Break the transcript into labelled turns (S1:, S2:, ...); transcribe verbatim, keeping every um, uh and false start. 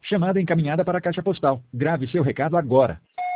S1: Chamada encaminhada para a caixa postal. Grave seu recado agora.